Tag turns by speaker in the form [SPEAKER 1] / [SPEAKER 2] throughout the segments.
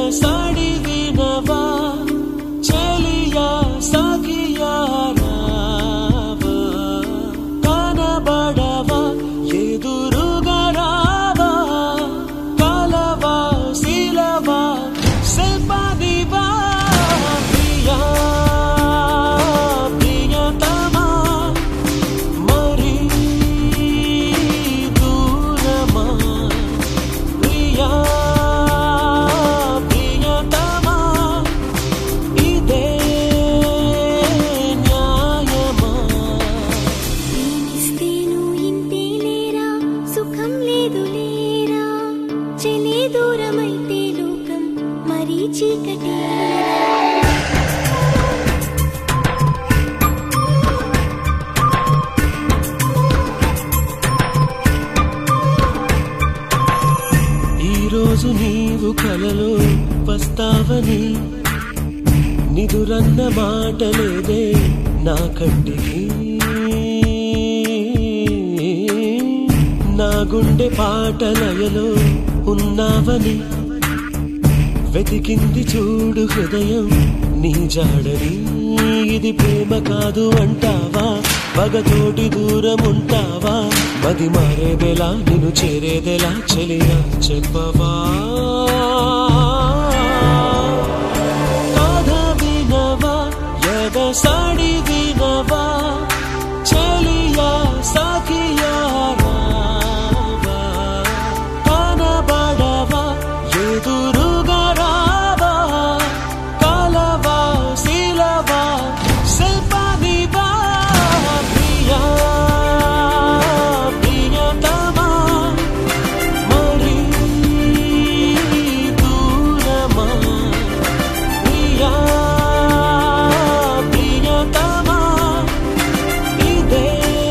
[SPEAKER 1] ఎగసాడి వినవా చెలియా సఖియా రావా కనబడవా ఎదురుగా రావా కలవా శిలవా శిల్పదివా ప్రియా ప్రియతమా మరి దూరమా ప్రియా ప్రియతమా ఇదే న్యాయమా
[SPEAKER 2] ప్రేమిస్తేను ఇంతే లేరా సుఖం లేదు లేరా చెలే దూరమైతే లోకం మరీ చీకటేరా
[SPEAKER 1] ఈరోజు నీవు కలలో వస్తావని నిదురన్న మాట లేదే నా కంటికి నా గుండె పాటలయలో ఉన్నావని వెతికింది చూడు హృదయం నీ జాడని ఇది ప్రేమ కాదు అంటావా పగతోటి దూరం ఉంటావా మది మారేదెలా నిన్ను చేరేదెలా చెలియా చెప్పవా కథ వినవా ఎగసాడి వినవా చెలియా సఖియా రావా కనబడవా ఎదురుగా రావా కలవా శిలవా శిల్పదివా ప్రియా ప్రియతమా మరి దూరమా ప్రియా ప్రియతమా ఇదే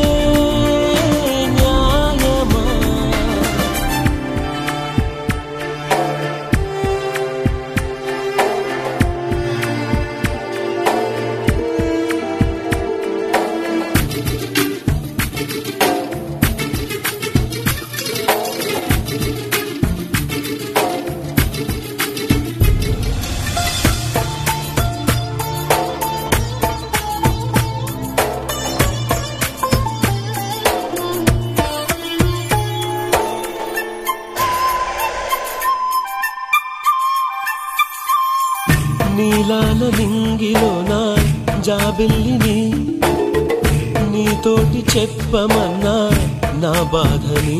[SPEAKER 1] న్యాయమా నీలాల నింగిలోనా జాబిల్లిని నీతోటి చెప్పమన్నా నా బాధని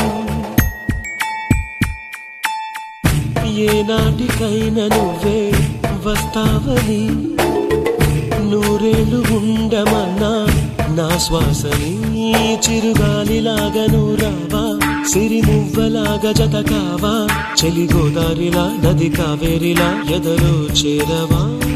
[SPEAKER 1] ఏనాటికైనా నువ్వే వస్తావని నూరేళ్ళు ఉండమన్నా నా శ్వాసని చిరుగాలిలాగా నూరావా సిరి మువ్వలాగా జత కావా చెలి గోదారిలా నది కావేరిలా ఎదలో చేరవా